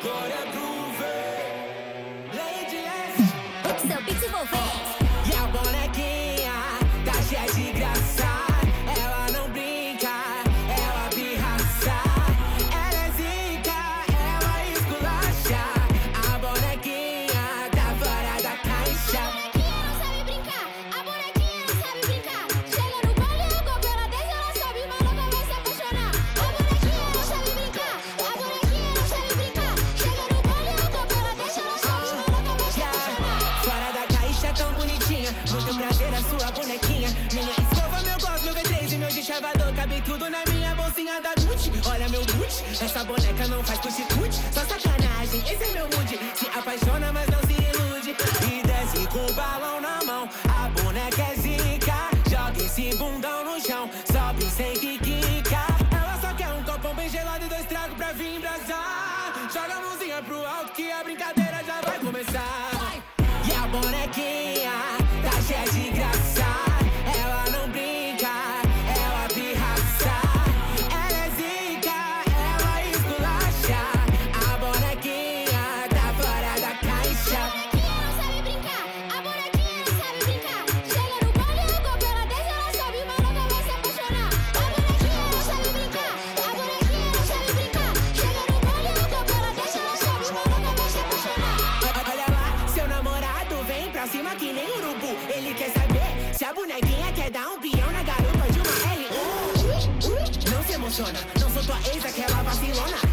agora é groove. Lady S. Seu beat envolvente. E a bonequinha tá cheia de graça. Ela não brinca, ela pirraça. Ela é zica, ela esculacha. A bonequinha tá fora da caixa. A bonequinha não sabe brincar. Chega no baile, eu compro ela desce, ela sobe, mas nunca vai se apaixonar. A bonequinha não sabe brincar. A bonequinha não sabe brincar. Chega no baile, eu compro ela desce, ela sobe, mas nunca vai se apaixonar. Fora da caixa, tão bonitinha. Muito prazer a sua bonequinha. Minha escova, meu gloss, meu V3 e meu deschavador. Cabe tudo na minha bolsinha da Gucci. Olha meu boot, essa boneca não faz cuti-cuti. Só sacanagem, esse é meu mood. Se apaixona, mas não se ilude. E desce com o balão na mão. A boneca é zica. Joga esse bundão no chão. Sobe sem que quica. Ela só quer um copão bem gelado e 2 tragos pra vir embrasar. Joga a mãozinha pro alto que a brincadeira já vai começar. E a bonequinha tá cheia de graça. Ela não brinca, ela pirraça. Ela é zica, ela esculacha. A bonequinha tá fora da caixa. A bonequinha não sabe brincar. Chega no baile, eu compro ela desce, ela sobe, mas nunca vai se apaixonar. A bonequinha não sabe brincar. A bonequinha não sabe brincar. Chega no baile, eu compro ela desce, ela sobe, mas nunca vai se apaixonar. Olha lá, seu namorado vem pra cima que nem urubu. Ele quer saber se a bonequinha quer dar um peão na garupa de uma R. Não se emociona, não sou tua ex, aquela vacilona.